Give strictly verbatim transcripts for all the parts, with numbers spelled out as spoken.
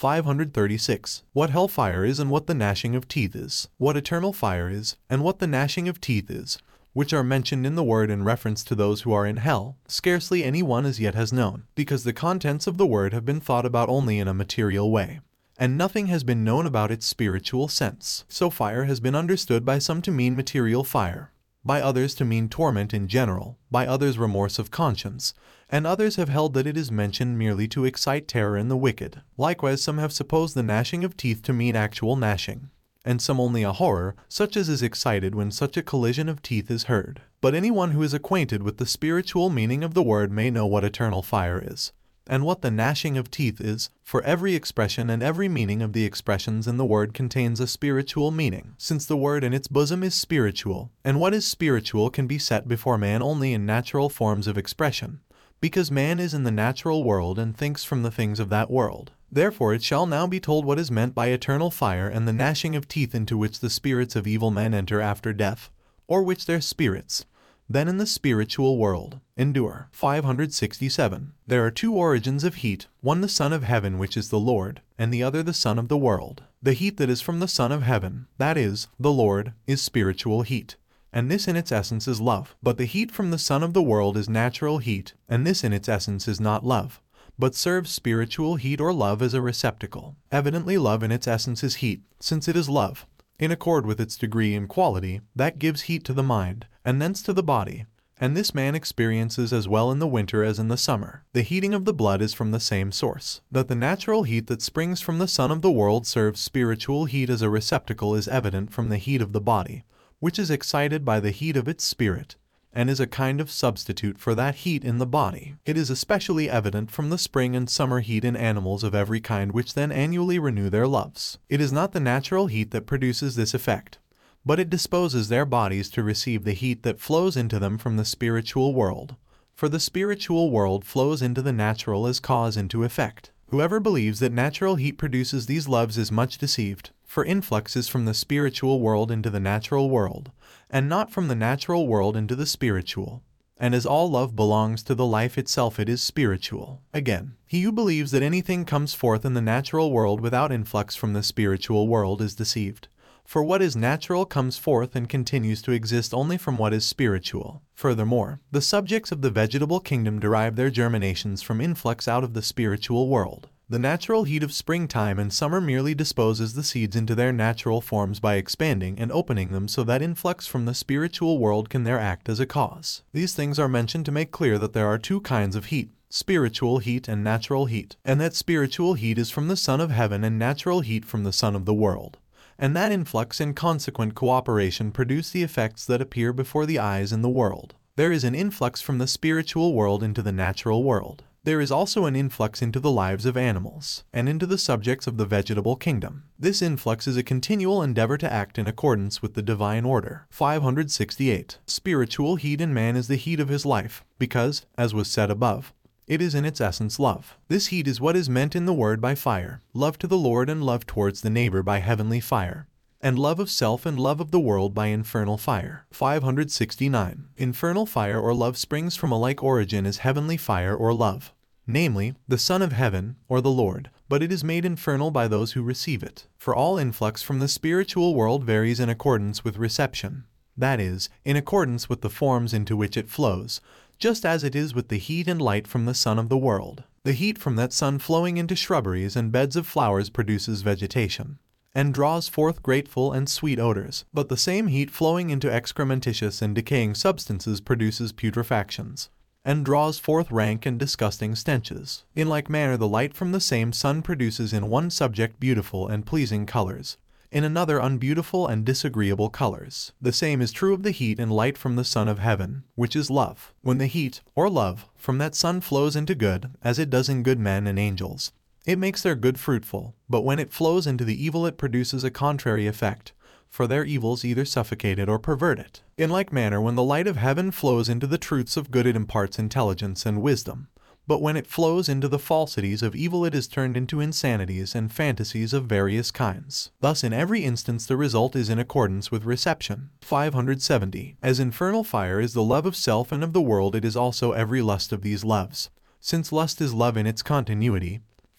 five hundred thirty-six. What hellfire is and what the gnashing of teeth is. What eternal fire is, and what the gnashing of teeth is, which are mentioned in the word in reference to those who are in hell, scarcely any one as yet has known, because the contents of the word have been thought about only in a material way, and nothing has been known about its spiritual sense. So fire has been understood by some to mean material fire, by others to mean torment in general, by others remorse of conscience, and others have held that it is mentioned merely to excite terror in the wicked. Likewise some have supposed the gnashing of teeth to mean actual gnashing, and some only a horror, such as is excited when such a collision of teeth is heard. But anyone who is acquainted with the spiritual meaning of the word may know what eternal fire is, and what the gnashing of teeth is, for every expression and every meaning of the expressions in the word contains a spiritual meaning, since the word in its bosom is spiritual, and what is spiritual can be set before man only in natural forms of expression, because man is in the natural world and thinks from the things of that world. Therefore it shall now be told what is meant by eternal fire and the gnashing of teeth into which the spirits of evil men enter after death, or which their spirits, then in the spiritual world, endure. five hundred sixty-seven. There are two origins of heat, one the Son of Heaven which is the Lord, and the other the Son of the world. The heat that is from the Son of Heaven, that is, the Lord, is spiritual heat, and this in its essence is love. But the heat from the Son of the world is natural heat, and this in its essence is not love, but serves spiritual heat or love as a receptacle. Evidently love in its essence is heat, since it is love, in accord with its degree and quality, that gives heat to the mind, and thence to the body, and this man experiences as well in the winter as in the summer. The heating of the blood is from the same source. That the natural heat that springs from the Son of the world serves spiritual heat as a receptacle is evident from the heat of the body, which is excited by the heat of its spirit, and is a kind of substitute for that heat in the body. It is especially evident from the spring and summer heat in animals of every kind which then annually renew their loves. It is not the natural heat that produces this effect, but it disposes their bodies to receive the heat that flows into them from the spiritual world, for the spiritual world flows into the natural as cause into effect. Whoever believes that natural heat produces these loves is much deceived, for influx is from the spiritual world into the natural world, and not from the natural world into the spiritual. And as all love belongs to the life itself, it is spiritual. Again, he who believes that anything comes forth in the natural world without influx from the spiritual world is deceived. For what is natural comes forth and continues to exist only from what is spiritual. Furthermore, the subjects of the vegetable kingdom derive their germinations from influx out of the spiritual world. The natural heat of springtime and summer merely disposes the seeds into their natural forms by expanding and opening them so that influx from the spiritual world can there act as a cause. These things are mentioned to make clear that there are two kinds of heat, spiritual heat and natural heat, and that spiritual heat is from the Son of Heaven and natural heat from the Son of the world, and that influx and consequent cooperation produce the effects that appear before the eyes in the world. There is an influx from the spiritual world into the natural world. There is also an influx into the lives of animals, and into the subjects of the vegetable kingdom. This influx is a continual endeavor to act in accordance with the divine order. five hundred sixty-eight. Spiritual heat in man is the heat of his life, because, as was said above, it is in its essence love. This heat is what is meant in the word by fire, love to the Lord and love towards the neighbor by heavenly fire, and love of self and love of the world by infernal fire. five hundred sixty-nine. Infernal fire or love springs from a like origin as heavenly fire or love, namely, the Son of Heaven, or the Lord, but it is made infernal by those who receive it. For all influx from the spiritual world varies in accordance with reception, that is, in accordance with the forms into which it flows, just as it is with the heat and light from the Son of the world. The heat from that sun flowing into shrubberies and beds of flowers produces vegetation, and draws forth grateful and sweet odors, but the same heat flowing into excrementitious and decaying substances produces putrefactions, and draws forth rank and disgusting stenches. In like manner the light from the same sun produces in one subject beautiful and pleasing colors, in another unbeautiful and disagreeable colors. The same is true of the heat and light from the Son of Heaven, which is love. When the heat, or love, from that sun flows into good, as it does in good men and angels, it makes their good fruitful, but when it flows into the evil it produces a contrary effect, for their evils either suffocate it or pervert it. In like manner when the light of heaven flows into the truths of good it imparts intelligence and wisdom, but when it flows into the falsities of evil it is turned into insanities and fantasies of various kinds. Thus in every instance the result is in accordance with reception. five hundred seventy. As infernal fire is the love of self and of the world, it is also every lust of these loves, since lust is love in its continuity,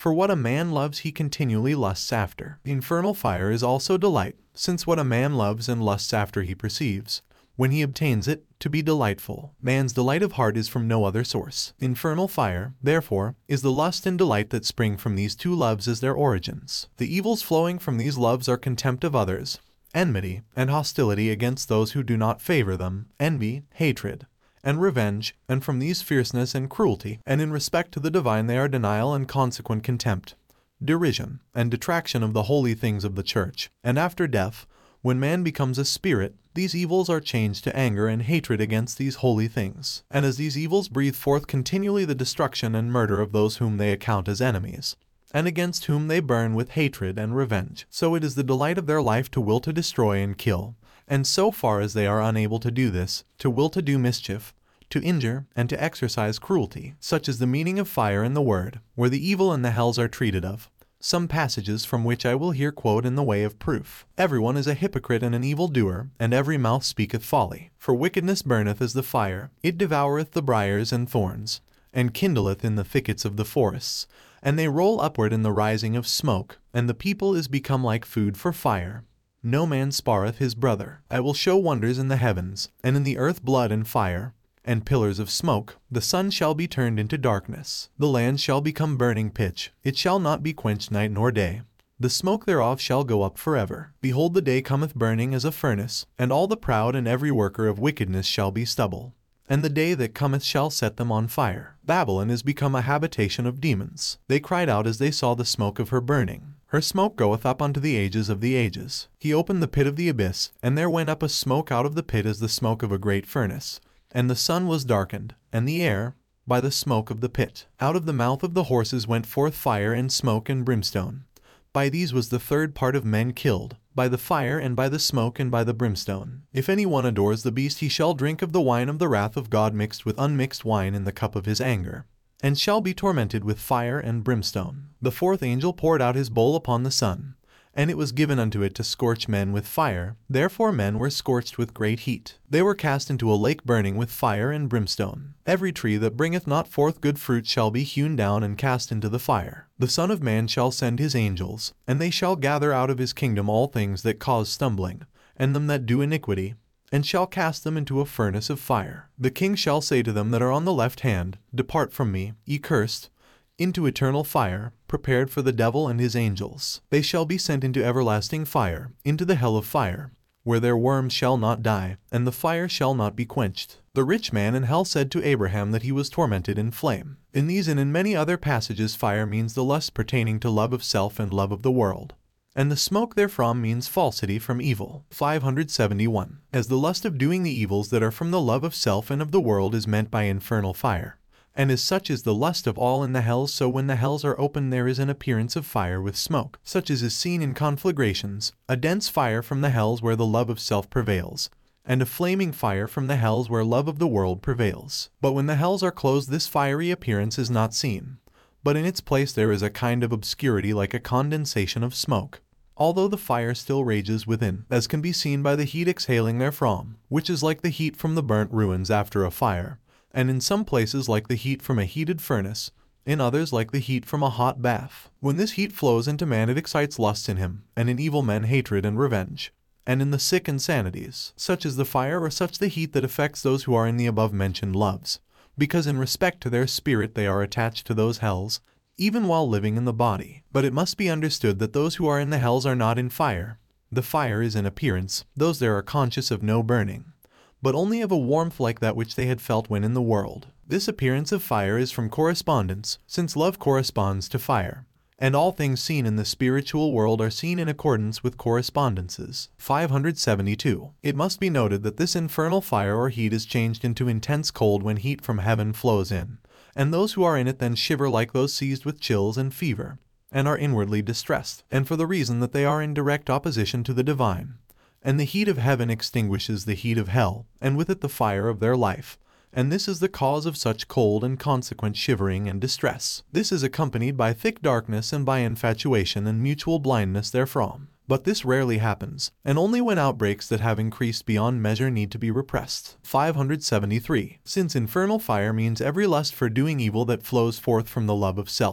For what a man loves he continually lusts after. Infernal fire is also delight, since what a man loves and lusts after he perceives, when he obtains it, to be delightful. Man's delight of heart is from no other source. Infernal fire, therefore, is the lust and delight that spring from these two loves as their origins. The evils flowing from these loves are contempt of others, enmity, and hostility against those who do not favor them, envy, hatred, and revenge, and from these fierceness and cruelty, and in respect to the divine they are denial and consequent contempt, derision, and detraction of the holy things of the church. And after death, when man becomes a spirit, these evils are changed to anger and hatred against these holy things. And as these evils breathe forth continually the destruction and murder of those whom they account as enemies, and against whom they burn with hatred and revenge, so it is the delight of their life to will to destroy and kill, and so far as they are unable to do this, to will to do mischief, to injure, and to exercise cruelty. Such is the meaning of fire in the word, where the evil and the hells are treated of. Some passages from which I will here quote in the way of proof. Everyone is a hypocrite and an evil doer, and every mouth speaketh folly. For wickedness burneth as the fire, it devoureth the briars and thorns, and kindleth in the thickets of the forests, and they roll upward in the rising of smoke, and the people is become like food for fire. No man spareth his brother. I will show wonders in the heavens, and in the earth blood and fire, and pillars of smoke. The sun shall be turned into darkness. The land shall become burning pitch. It shall not be quenched night nor day. The smoke thereof shall go up forever. Behold, the day cometh burning as a furnace, and all the proud and every worker of wickedness shall be stubble. And the day that cometh shall set them on fire. Babylon is become a habitation of demons. They cried out as they saw the smoke of her burning. Her smoke goeth up unto the ages of the ages. He opened the pit of the abyss, and there went up a smoke out of the pit as the smoke of a great furnace. And the sun was darkened, and the air, by the smoke of the pit. Out of the mouth of the horses went forth fire and smoke and brimstone. By these was the third part of men killed, by the fire and by the smoke and by the brimstone. If any one adores the beast, he shall drink of the wine of the wrath of God mixed with unmixed wine in the cup of his anger, and shall be tormented with fire and brimstone. The fourth angel poured out his bowl upon the sun, and it was given unto it to scorch men with fire. Therefore men were scorched with great heat. They were cast into a lake burning with fire and brimstone. Every tree that bringeth not forth good fruit shall be hewn down and cast into the fire. The Son of Man shall send his angels, and they shall gather out of his kingdom all things that cause stumbling, and them that do iniquity, and shall cast them into a furnace of fire. The king shall say to them that are on the left hand, Depart from me, ye cursed, into eternal fire, prepared for the devil and his angels. They shall be sent into everlasting fire, into the hell of fire, where their worms shall not die, and the fire shall not be quenched. The rich man in hell said to Abraham that he was tormented in flame. In these and in many other passages fire means the lust pertaining to love of self and love of the world, and the smoke therefrom means falsity from evil. five hundred seventy-one. As the lust of doing the evils that are from the love of self and of the world is meant by infernal fire, and as such is the lust of all in the hells, so when the hells are opened there is an appearance of fire with smoke, such as is seen in conflagrations, a dense fire from the hells where the love of self prevails, and a flaming fire from the hells where love of the world prevails. But when the hells are closed this fiery appearance is not seen, but in its place there is a kind of obscurity like a condensation of smoke, although the fire still rages within, as can be seen by the heat exhaling therefrom, which is like the heat from the burnt ruins after a fire, and in some places like the heat from a heated furnace, in others like the heat from a hot bath. When this heat flows into man it excites lust in him, and in evil men hatred and revenge, and in the sick insanities. Such is the fire or such the heat that affects those who are in the above-mentioned loves, because in respect to their spirit they are attached to those hells, even while living in the body. But it must be understood that those who are in the hells are not in fire. The fire is in appearance, those there are conscious of no burning, but only of a warmth like that which they had felt when in the world. This appearance of fire is from correspondence, since love corresponds to fire, and all things seen in the spiritual world are seen in accordance with correspondences. five hundred seventy-two. It must be noted that this infernal fire or heat is changed into intense cold when heat from heaven flows in, and those who are in it then shiver like those seized with chills and fever, and are inwardly distressed, and for the reason that they are in direct opposition to the divine. And the heat of heaven extinguishes the heat of hell, and with it the fire of their life, and this is the cause of such cold and consequent shivering and distress. This is accompanied by thick darkness and by infatuation and mutual blindness therefrom. But this rarely happens, and only when outbreaks that have increased beyond measure need to be repressed. five hundred seventy-three. Since infernal fire means every lust for doing evil that flows forth from the love of self,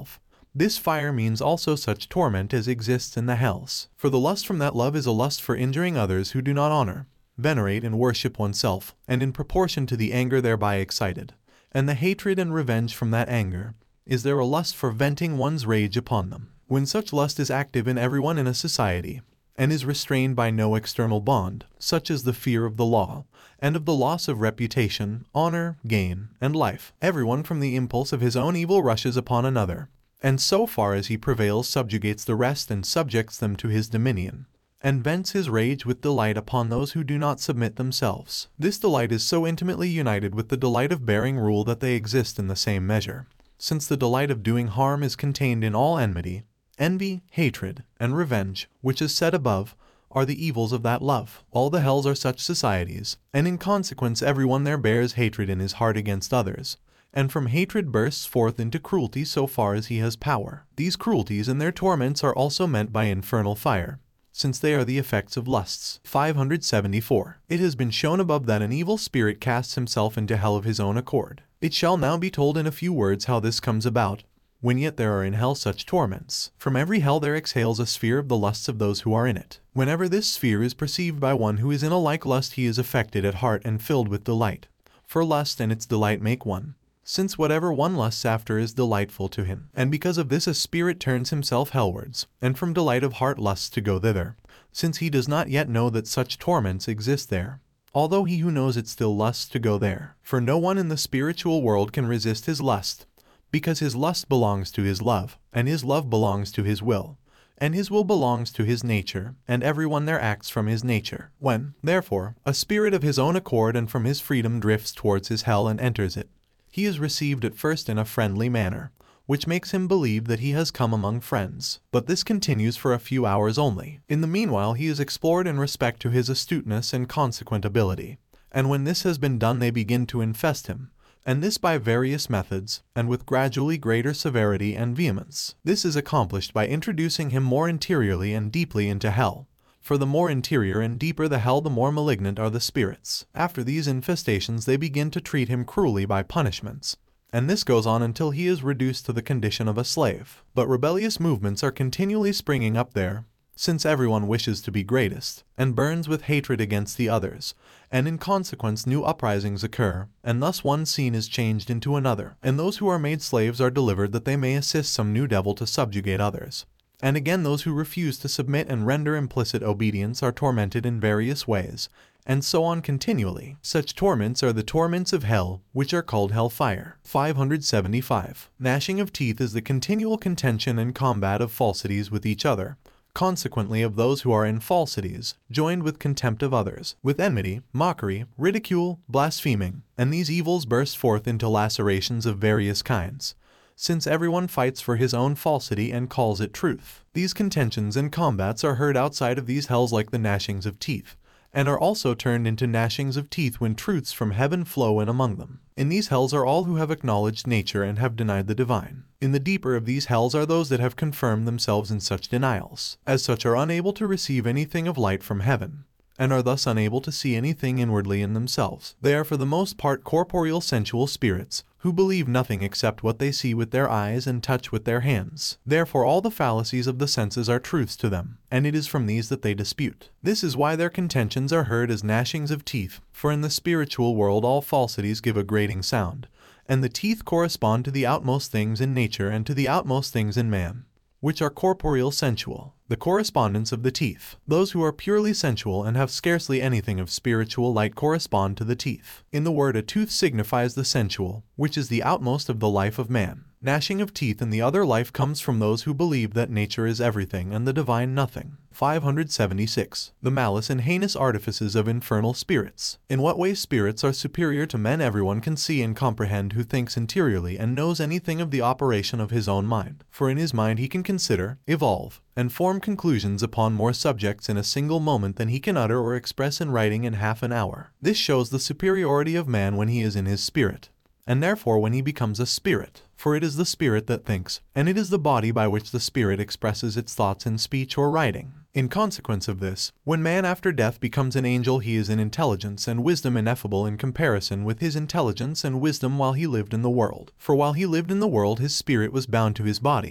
This fire means also such torment as exists in the hells. For the lust from that love is a lust for injuring others who do not honor, venerate and worship oneself, and in proportion to the anger thereby excited, and the hatred and revenge from that anger, is there a lust for venting one's rage upon them. When such lust is active in everyone in a society, and is restrained by no external bond, such as the fear of the law, and of the loss of reputation, honor, gain, and life, everyone from the impulse of his own evil rushes upon another, and so far as he prevails subjugates the rest and subjects them to his dominion, and vents his rage with delight upon those who do not submit themselves. This delight is so intimately united with the delight of bearing rule that they exist in the same measure, since the delight of doing harm is contained in all enmity, envy, hatred, and revenge, which is said above, are the evils of that love. All the hells are such societies, and in consequence everyone there bears hatred in his heart against others, and from hatred bursts forth into cruelty so far as he has power. These cruelties and their torments are also meant by infernal fire, since they are the effects of lusts. five hundred seventy-four. It has been shown above that an evil spirit casts himself into hell of his own accord. It shall now be told in a few words how this comes about, when yet there are in hell such torments. From every hell there exhales a sphere of the lusts of those who are in it. Whenever this sphere is perceived by one who is in a like lust, he is affected at heart and filled with delight. For lust and its delight make one, since whatever one lusts after is delightful to him. And because of this a spirit turns himself hellwards, and from delight of heart lusts to go thither, since he does not yet know that such torments exist there, although he who knows it still lusts to go there. For no one in the spiritual world can resist his lust, because his lust belongs to his love, and his love belongs to his will, and his will belongs to his nature, and everyone there acts from his nature. When, therefore, a spirit of his own accord and from his freedom drifts towards his hell and enters it, he is received at first in a friendly manner, which makes him believe that he has come among friends. But this continues for a few hours only. In the meanwhile he is explored in respect to his astuteness and consequent ability, and when this has been done they begin to infest him, and this by various methods, and with gradually greater severity and vehemence. This is accomplished by introducing him more interiorly and deeply into hell, for the more interior and deeper the hell the more malignant are the spirits. After these infestations they begin to treat him cruelly by punishments, and this goes on until he is reduced to the condition of a slave. But rebellious movements are continually springing up there, since everyone wishes to be greatest, and burns with hatred against the others, and in consequence new uprisings occur, and thus one scene is changed into another, and those who are made slaves are delivered that they may assist some new devil to subjugate others. And again those who refuse to submit and render implicit obedience are tormented in various ways, and so on continually. Such torments are the torments of hell, which are called hellfire. five hundred seventy-five. Gnashing of teeth is the continual contention and combat of falsities with each other, consequently of those who are in falsities, joined with contempt of others, with enmity, mockery, ridicule, blaspheming, and these evils burst forth into lacerations of various kinds, since everyone fights for his own falsity and calls it truth. These contentions and combats are heard outside of these hells like the gnashings of teeth, and are also turned into gnashings of teeth when truths from heaven flow in among them. In these hells are all who have acknowledged nature and have denied the divine. In the deeper of these hells are those that have confirmed themselves in such denials, as such are unable to receive anything of light from heaven, and are thus unable to see anything inwardly in themselves. They are for the most part corporeal sensual spirits, who believe nothing except what they see with their eyes and touch with their hands. Therefore all the fallacies of the senses are truths to them, and it is from these that they dispute. This is why their contentions are heard as gnashings of teeth, for in the spiritual world all falsities give a grating sound, and the teeth correspond to the outmost things in nature and to the outmost things in man, which are corporeal sensual. The correspondence of the teeth. Those who are purely sensual and have scarcely anything of spiritual light correspond to the teeth. In the word a tooth signifies the sensual, which is the outmost of the life of man. Gnashing of teeth and the other life comes from those who believe that nature is everything and the divine nothing. five hundred seventy-six. The malice and heinous artifices of infernal spirits. In what way spirits are superior to men everyone can see and comprehend who thinks interiorly and knows anything of the operation of his own mind. For in his mind he can consider, evolve, and form conclusions upon more subjects in a single moment than he can utter or express in writing in half an hour. This shows the superiority of man when he is in his spirit, and therefore when he becomes a spirit. For it is the spirit that thinks, and it is the body by which the spirit expresses its thoughts in speech or writing. In consequence of this, when man after death becomes an angel he is in intelligence and wisdom ineffable in comparison with his intelligence and wisdom while he lived in the world. For while he lived in the world his spirit was bound to his body,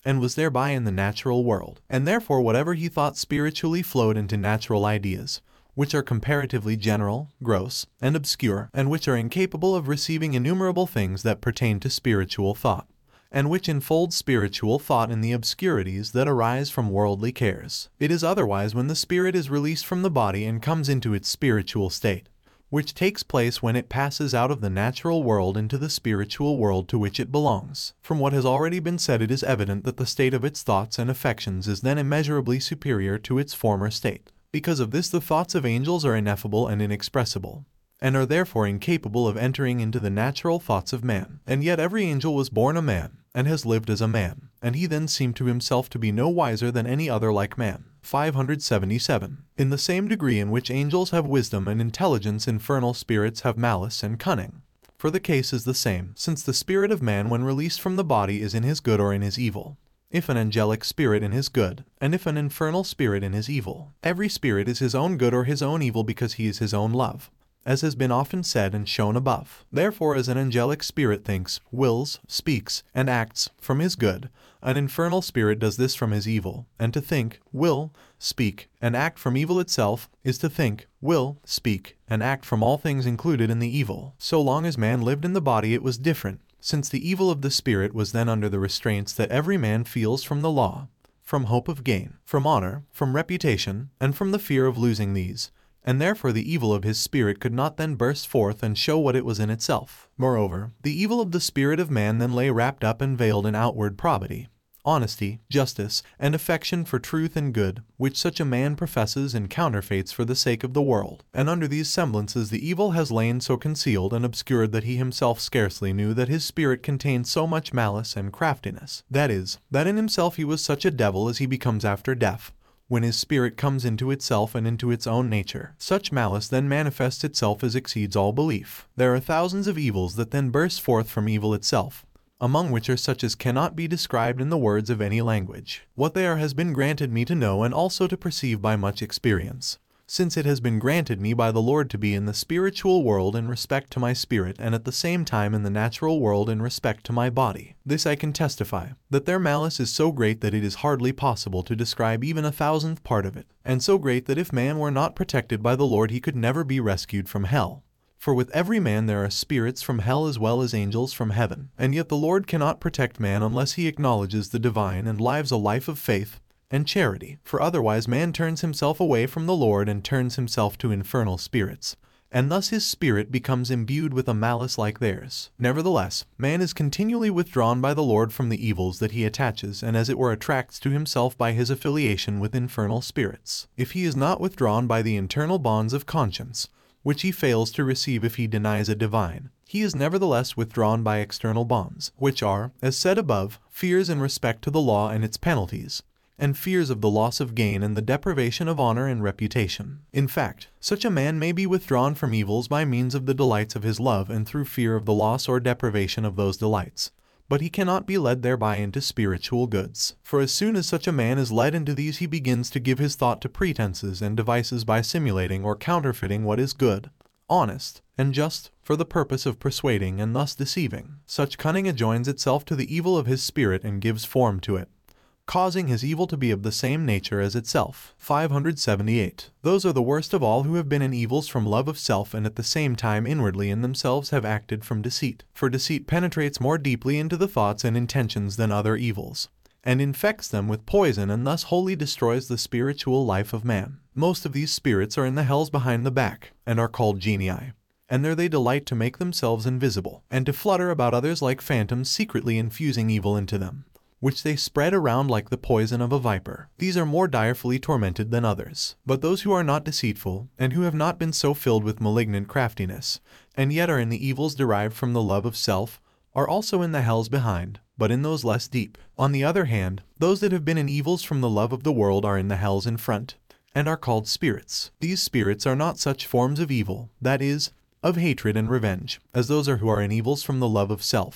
and was thereby in the natural world, and therefore whatever he thought spiritually flowed into natural ideas, which are comparatively general, gross, and obscure, and which are incapable of receiving innumerable things that pertain to spiritual thought, and which enfold spiritual thought in the obscurities that arise from worldly cares. It is otherwise when the spirit is released from the body and comes into its spiritual state, which takes place when it passes out of the natural world into the spiritual world to which it belongs. From what has already been said, it is evident that the state of its thoughts and affections is then immeasurably superior to its former state. Because of this, the thoughts of angels are ineffable and inexpressible, and are therefore incapable of entering into the natural thoughts of man. And yet every angel was born a man, and has lived as a man, and he then seemed to himself to be no wiser than any other like man. five hundred seventy-seven. In the same degree in which angels have wisdom and intelligence, infernal spirits have malice and cunning. For the case is the same, since the spirit of man when released from the body is in his good or in his evil. If an angelic spirit in his good, and if an infernal spirit in his evil. Every spirit is his own good or his own evil because he is his own love, as has been often said and shown above. Therefore, as an angelic spirit thinks, wills, speaks, and acts from his good, an infernal spirit does this from his evil, and to think, will, speak, and act from evil itself is to think, will, speak, and act from all things included in the evil. So long as man lived in the body it was different, since the evil of the spirit was then under the restraints that every man feels from the law, from hope of gain, from honor, from reputation, and from the fear of losing these, and therefore the evil of his spirit could not then burst forth and show what it was in itself. Moreover, the evil of the spirit of man then lay wrapped up and veiled in outward probity, honesty, justice, and affection for truth and good, which such a man professes and counterfeits for the sake of the world. And under these semblances the evil has lain so concealed and obscured that he himself scarcely knew that his spirit contained so much malice and craftiness. That is, that in himself he was such a devil as he becomes after death, when his spirit comes into itself and into its own nature. Such malice then manifests itself as exceeds all belief. There are thousands of evils that then burst forth from evil itself, among which are such as cannot be described in the words of any language. What they are has been granted me to know and also to perceive by much experience, since it has been granted me by the Lord to be in the spiritual world in respect to my spirit, and at the same time in the natural world in respect to my body. This I can testify, that their malice is so great that it is hardly possible to describe even a thousandth part of it, and so great that if man were not protected by the Lord he could never be rescued from hell. For with every man there are spirits from hell as well as angels from heaven, and yet the Lord cannot protect man unless he acknowledges the divine and lives a life of faith and charity, for otherwise man turns himself away from the Lord and turns himself to infernal spirits, and thus his spirit becomes imbued with a malice like theirs. Nevertheless, man is continually withdrawn by the Lord from the evils that he attaches and as it were attracts to himself by his affiliation with infernal spirits. If he is not withdrawn by the internal bonds of conscience, which he fails to receive if he denies a divine, he is nevertheless withdrawn by external bonds, which are, as said above, fears in respect to the law and its penalties, and fears of the loss of gain and the deprivation of honor and reputation. In fact, such a man may be withdrawn from evils by means of the delights of his love and through fear of the loss or deprivation of those delights, but he cannot be led thereby into spiritual goods. For as soon as such a man is led into these he begins to give his thought to pretenses and devices by simulating or counterfeiting what is good, honest, and just, for the purpose of persuading and thus deceiving. Such cunning adjoins itself to the evil of his spirit and gives form to it, causing his evil to be of the same nature as itself. five hundred seventy-eight. Those are the worst of all who have been in evils from love of self and at the same time inwardly in themselves have acted from deceit. For deceit penetrates more deeply into the thoughts and intentions than other evils, and infects them with poison and thus wholly destroys the spiritual life of man. Most of these spirits are in the hells behind the back, and are called genii, and there they delight to make themselves invisible, and to flutter about others like phantoms, secretly infusing evil into them, which they spread around like the poison of a viper. These are more direfully tormented than others. But those who are not deceitful, and who have not been so filled with malignant craftiness, and yet are in the evils derived from the love of self, are also in the hells behind, but in those less deep. On the other hand, those that have been in evils from the love of the world are in the hells in front, and are called spirits. These spirits are not such forms of evil, that is, of hatred and revenge, as those are who are in evils from the love of self,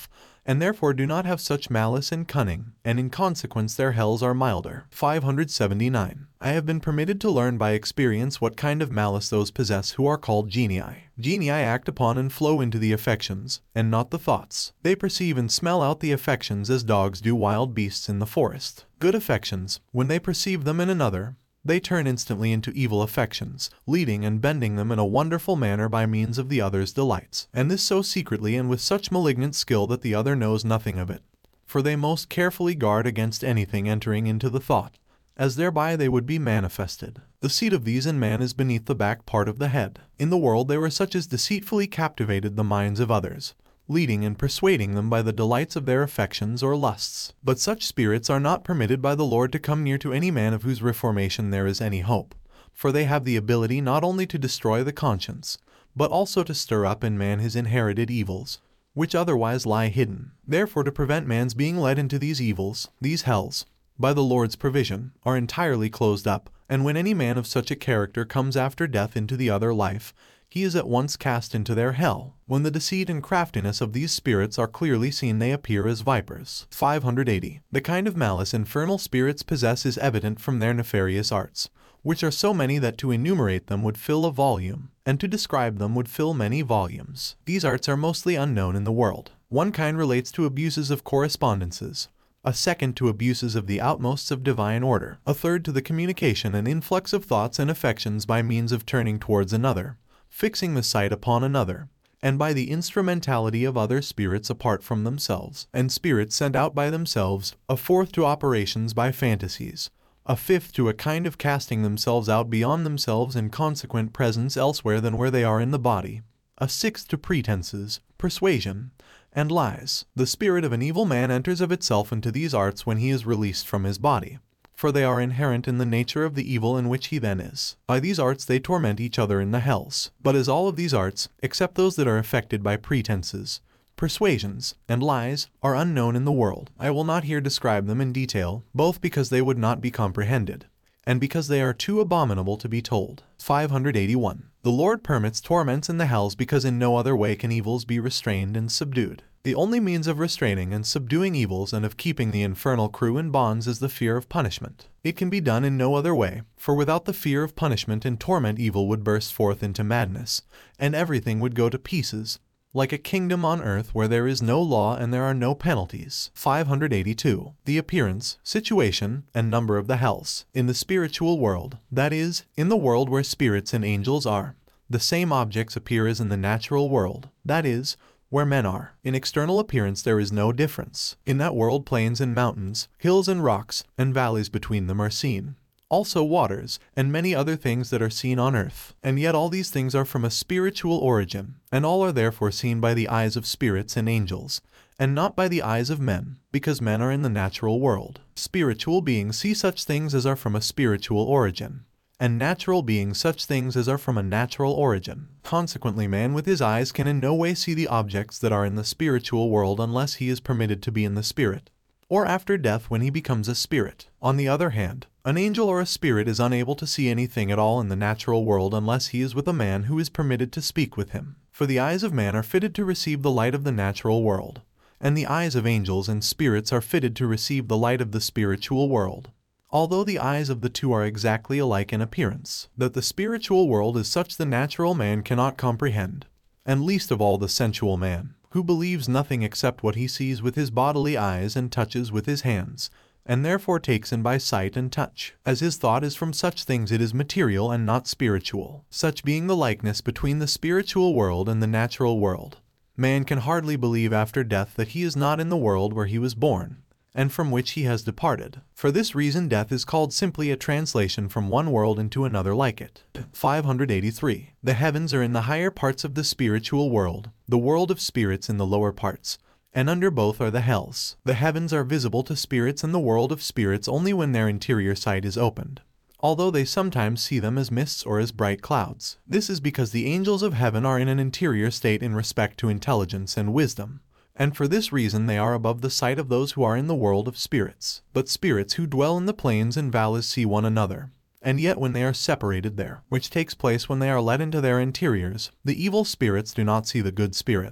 and therefore do not have such malice and cunning, and in consequence their hells are milder. five hundred seventy-nine. I have been permitted to learn by experience what kind of malice those possess who are called genii. Genii act upon and flow into the affections, and not the thoughts. They perceive and smell out the affections as dogs do wild beasts in the forest. Good affections, when they perceive them in another, they turn instantly into evil affections, leading and bending them in a wonderful manner by means of the other's delights, and this so secretly and with such malignant skill that the other knows nothing of it. For they most carefully guard against anything entering into the thought, as thereby they would be manifested. The seat of these in man is beneath the back part of the head. In the world they were such as deceitfully captivated the minds of others, leading and persuading them by the delights of their affections or lusts. But such spirits are not permitted by the Lord to come near to any man of whose reformation there is any hope, for they have the ability not only to destroy the conscience, but also to stir up in man his inherited evils, which otherwise lie hidden. Therefore, to prevent man's being led into these evils, these hells, by the Lord's provision, are entirely closed up, and when any man of such a character comes after death into the other life, he is at once cast into their hell. When the deceit and craftiness of these spirits are clearly seen, they appear as vipers. five hundred eighty. The kind of malice infernal spirits possess is evident from their nefarious arts, which are so many that to enumerate them would fill a volume, and to describe them would fill many volumes. These arts are mostly unknown in the world. One kind relates to abuses of correspondences, a second to abuses of the outmosts of divine order, a third to the communication and influx of thoughts and affections by means of turning towards another, fixing the sight upon another, and by the instrumentality of other spirits apart from themselves, and spirits sent out by themselves, a fourth to operations by fantasies, a fifth to a kind of casting themselves out beyond themselves in consequent presence elsewhere than where they are in the body, a sixth to pretenses, persuasion, and lies. The spirit of an evil man enters of itself into these arts when he is released from his body, for they are inherent in the nature of the evil in which he then is. By these arts they torment each other in the hells. But as all of these arts, except those that are affected by pretenses, persuasions, and lies, are unknown in the world, I will not here describe them in detail, both because they would not be comprehended, and because they are too abominable to be told. five hundred eighty-one. The Lord permits torments in the hells because in no other way can evils be restrained and subdued. The only means of restraining and subduing evils and of keeping the infernal crew in bonds is the fear of punishment. It can be done in no other way, for without the fear of punishment and torment evil would burst forth into madness, and everything would go to pieces, like a kingdom on earth where there is no law and there are no penalties. five hundred eighty-two. The appearance, situation, and number of the hells. In the spiritual world, that is, in the world where spirits and angels are, the same objects appear as in the natural world, that is, where men are. In external appearance there is no difference. In that world plains and mountains, hills and rocks, and valleys between them are seen, also waters, and many other things that are seen on earth. And yet all these things are from a spiritual origin, and all are therefore seen by the eyes of spirits and angels, and not by the eyes of men, because men are in the natural world. Spiritual beings see such things as are from a spiritual origin, and natural beings such things as are from a natural origin. Consequently, man with his eyes can in no way see the objects that are in the spiritual world unless he is permitted to be in the spirit, or after death when he becomes a spirit. On the other hand, an angel or a spirit is unable to see anything at all in the natural world unless he is with a man who is permitted to speak with him. For the eyes of man are fitted to receive the light of the natural world, and the eyes of angels and spirits are fitted to receive the light of the spiritual world, although the eyes of the two are exactly alike in appearance. That the spiritual world is such the natural man cannot comprehend, and least of all the sensual man, who believes nothing except what he sees with his bodily eyes and touches with his hands, and therefore takes in by sight and touch. As his thought is from such things, it is material and not spiritual. Such being the likeness between the spiritual world and the natural world, man can hardly believe after death that he is not in the world where he was born, and from which he has departed. For this reason death is called simply a translation from one world into another like it. five hundred eighty-three. The heavens are in the higher parts of the spiritual world, the world of spirits in the lower parts, and under both are the hells. The heavens are visible to spirits and the world of spirits only when their interior sight is opened, although they sometimes see them as mists or as bright clouds. This is because the angels of heaven are in an interior state in respect to intelligence and wisdom, and for this reason they are above the sight of those who are in the world of spirits. But spirits who dwell in the plains and valleys see one another, and yet when they are separated there, which takes place when they are let into their interiors, the evil spirits do not see the good spirits,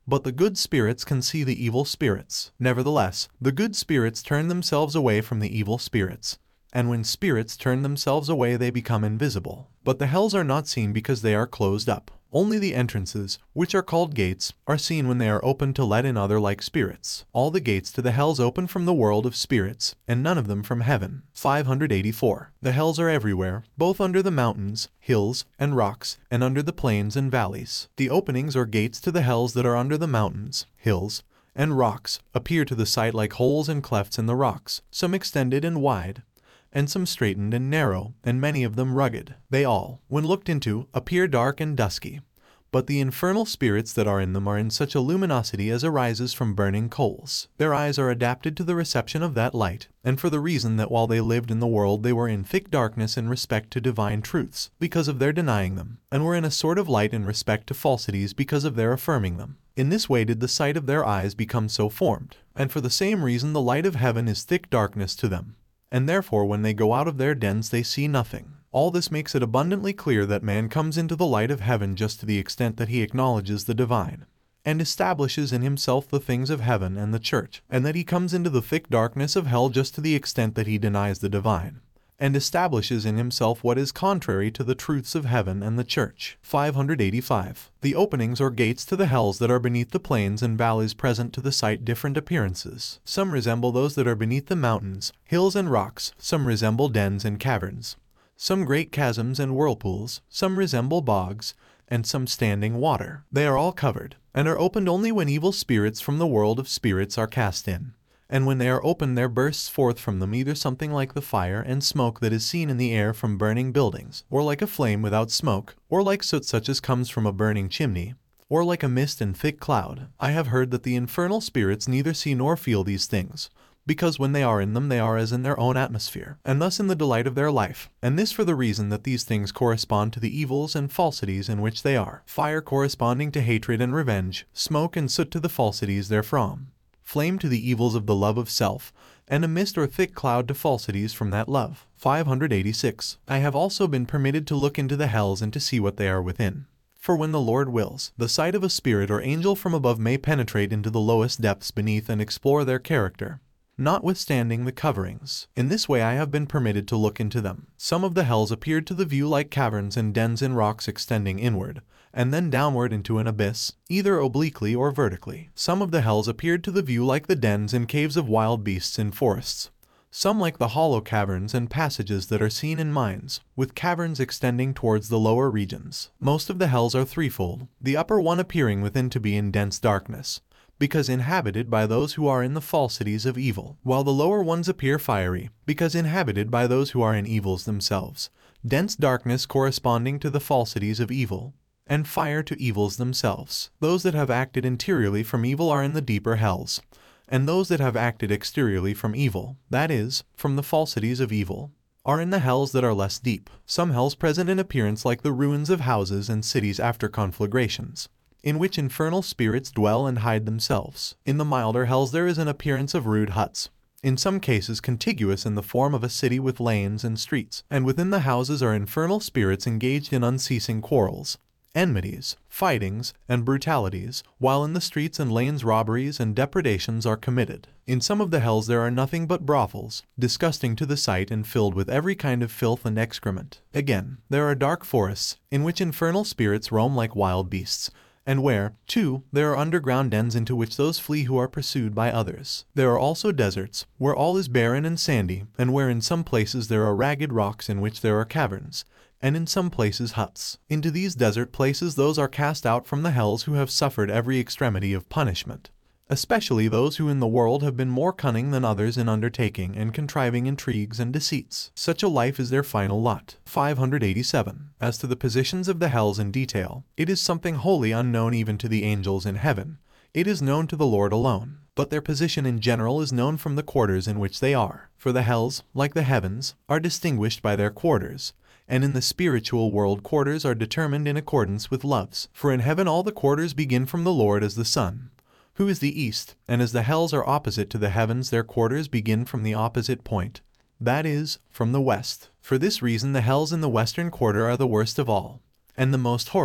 but the good spirits can see the evil spirits. Nevertheless, the good spirits turn themselves away from the evil spirits, and when spirits turn themselves away they become invisible. But the hells are not seen because they are closed up. Only the entrances, which are called gates, are seen when they are opened to let in other like spirits. All the gates to the hells open from the world of spirits, and none of them from heaven. five hundred eighty-four. The hells are everywhere, both under the mountains, hills, and rocks, and under the plains and valleys. The openings or gates to the hells that are under the mountains, hills, and rocks appear to the sight like holes and clefts in the rocks, some extended and wide, and some straightened and narrow, and many of them rugged. They all, when looked into, appear dark and dusky. But the infernal spirits that are in them are in such a luminosity as arises from burning coals. Their eyes are adapted to the reception of that light, and for the reason that while they lived in the world they were in thick darkness in respect to divine truths, because of their denying them, and were in a sort of light in respect to falsities because of their affirming them. In this way did the sight of their eyes become so formed, and for the same reason the light of heaven is thick darkness to them, and therefore when they go out of their dens they see nothing. All this makes it abundantly clear that man comes into the light of heaven just to the extent that he acknowledges the divine, and establishes in himself the things of heaven and the church, and that he comes into the thick darkness of hell just to the extent that he denies the divine, and establishes in himself what is contrary to the truths of heaven and the church. five hundred eighty-five. The openings or gates to the hells that are beneath the plains and valleys present to the sight different appearances. Some resemble those that are beneath the mountains, hills and rocks, some resemble dens and caverns, some great chasms and whirlpools, some resemble bogs, and some standing water. They are all covered, and are opened only when evil spirits from the world of spirits are cast in. And when they are opened there bursts forth from them either something like the fire and smoke that is seen in the air from burning buildings, or like a flame without smoke, or like soot such as comes from a burning chimney, or like a mist and thick cloud. I have heard that the infernal spirits neither see nor feel these things, because when they are in them they are as in their own atmosphere, and thus in the delight of their life, and this for the reason that these things correspond to the evils and falsities in which they are. Fire corresponding to hatred and revenge, smoke and soot to the falsities therefrom, flame to the evils of the love of self, and a mist or thick cloud to falsities from that love. five hundred eighty-six. I have also been permitted to look into the hells and to see what they are within. For when the Lord wills, the sight of a spirit or angel from above may penetrate into the lowest depths beneath and explore their character, notwithstanding the coverings. In this way I have been permitted to look into them. Some of the hells appeared to the view like caverns and dens in rocks extending inward, and then downward into an abyss, either obliquely or vertically. Some of the hells appeared to the view like the dens and caves of wild beasts in forests, some like the hollow caverns and passages that are seen in mines, with caverns extending towards the lower regions. Most of the hells are threefold, the upper one appearing within to be in dense darkness, because inhabited by those who are in the falsities of evil, while the lower ones appear fiery, because inhabited by those who are in evils themselves, dense darkness corresponding to the falsities of evil, and fire to evils themselves. Those that have acted interiorly from evil are in the deeper hells, and those that have acted exteriorly from evil, that is, from the falsities of evil, are in the hells that are less deep. Some hells present in appearance like the ruins of houses and cities after conflagrations, in which infernal spirits dwell and hide themselves. In the milder hells there is an appearance of rude huts, in some cases contiguous in the form of a city with lanes and streets, and within the houses are infernal spirits engaged in unceasing quarrels, enmities, fightings, and brutalities, while in the streets and lanes robberies and depredations are committed. In some of the hells there are nothing but brothels, disgusting to the sight and filled with every kind of filth and excrement. Again, there are dark forests, in which infernal spirits roam like wild beasts, and where, too, there are underground dens into which those flee who are pursued by others. There are also deserts, where all is barren and sandy, and where in some places there are ragged rocks in which there are caverns, and in some places huts. Into these desert places those are cast out from the hells who have suffered every extremity of punishment, especially those who in the world have been more cunning than others in undertaking and contriving intrigues and deceits. Such a life is their final lot. five hundred eighty-seven. As to the positions of the hells in detail, it is something wholly unknown even to the angels in heaven. It is known to the Lord alone. But their position in general is known from the quarters in which they are. For the hells, like the heavens, are distinguished by their quarters, and in the spiritual world quarters are determined in accordance with loves. For in heaven all the quarters begin from the Lord as the sun, who is the east, and as the hells are opposite to the heavens their quarters begin from the opposite point, that is, from the west. For this reason the hells in the western quarter are the worst of all, and the most horrible,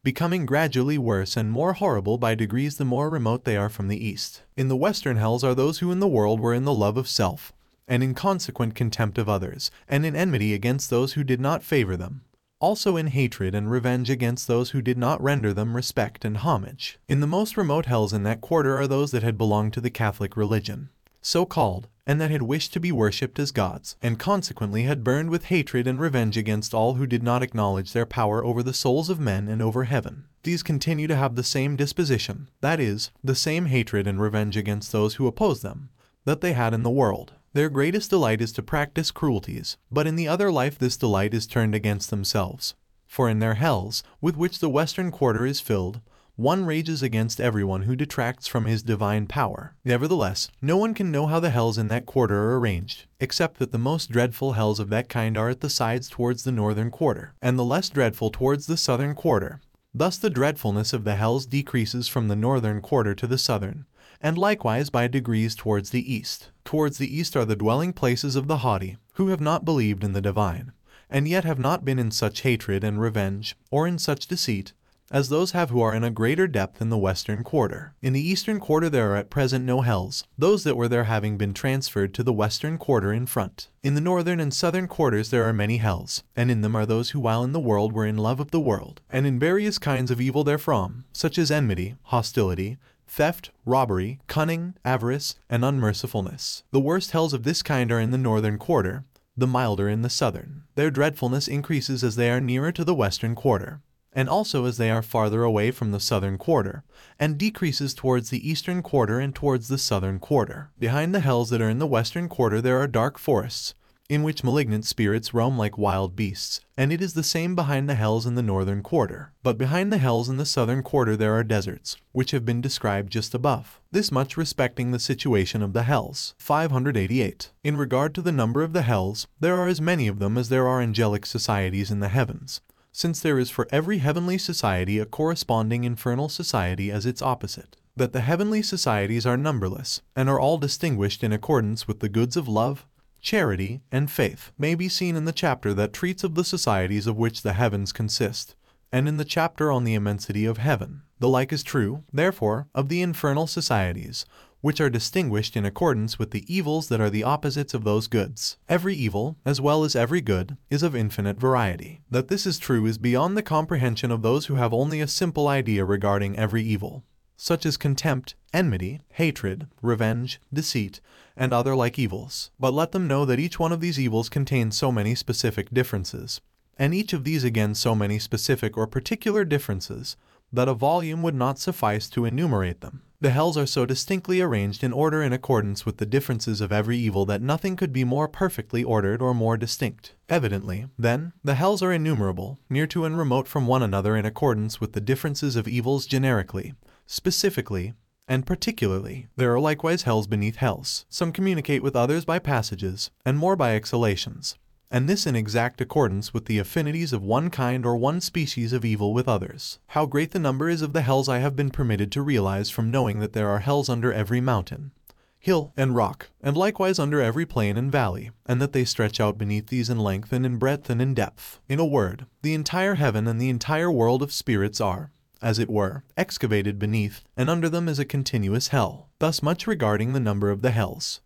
becoming gradually worse and more horrible by degrees the more remote they are from the east. In the western hells are those who in the world were in the love of self, and in consequent contempt of others, and in enmity against those who did not favor them, also in hatred and revenge against those who did not render them respect and homage. In the most remote hells in that quarter are those that had belonged to the Catholic religion, so called, and that had wished to be worshipped as gods, and consequently had burned with hatred and revenge against all who did not acknowledge their power over the souls of men and over heaven. These continue to have the same disposition, that is, the same hatred and revenge against those who oppose them, that they had in the world. Their greatest delight is to practice cruelties, but in the other life this delight is turned against themselves. For in their hells, with which the western quarter is filled, one rages against everyone who detracts from his divine power. Nevertheless, no one can know how the hells in that quarter are arranged, except that the most dreadful hells of that kind are at the sides towards the northern quarter, and the less dreadful towards the southern quarter. Thus the dreadfulness of the hells decreases from the northern quarter to the southern, and likewise by degrees towards the east. Towards the east are the dwelling places of the haughty, who have not believed in the divine, and yet have not been in such hatred and revenge, or in such deceit, as those have who are in a greater depth in the western quarter. In the eastern quarter there are at present no hells, those that were there having been transferred to the western quarter in front. In the northern and southern quarters there are many hells, and in them are those who while in the world were in love of the world, and in various kinds of evil therefrom, such as enmity, hostility, theft, robbery, cunning, avarice, and unmercifulness. The worst hells of this kind are in the northern quarter, the milder in the southern. Their dreadfulness increases as they are nearer to the western quarter, and also as they are farther away from the southern quarter, and decreases towards the eastern quarter and towards the southern quarter. Behind the hells that are in the western quarter there are dark forests, in which malignant spirits roam like wild beasts, and it is the same behind the hells in the northern quarter. But behind the hells in the southern quarter there are deserts, which have been described just above. This much respecting the situation of the hells. five hundred eighty-eight. In regard to the number of the hells, there are as many of them as there are angelic societies in the heavens, since there is for every heavenly society a corresponding infernal society as its opposite. That the heavenly societies are numberless, and are all distinguished in accordance with the goods of love, charity, and faith, may be seen in the chapter that treats of the societies of which the heavens consist, and in the chapter on the immensity of heaven. The like is true, therefore, of the infernal societies, which are distinguished in accordance with the evils that are the opposites of those goods. Every evil, as well as every good, is of infinite variety. That this is true is beyond the comprehension of those who have only a simple idea regarding every evil, such as contempt, enmity, hatred, revenge, deceit, and other like evils. But let them know that each one of these evils contains so many specific differences, and each of these again so many specific or particular differences, that a volume would not suffice to enumerate them. The hells are so distinctly arranged in order in accordance with the differences of every evil that nothing could be more perfectly ordered or more distinct. Evidently, then, the hells are innumerable, near to and remote from one another in accordance with the differences of evils generically, specifically, and particularly. There are likewise hells beneath hells. Some communicate with others by passages, and more by exhalations, and this in exact accordance with the affinities of one kind or one species of evil with others. How great the number is of the hells I have been permitted to realize from knowing that there are hells under every mountain, hill, and rock, and likewise under every plain and valley, and that they stretch out beneath these in length and in breadth and in depth. In a word, the entire heaven and the entire world of spirits are, as it were, excavated beneath, and under them is a continuous hell. Thus much regarding the number of the hells.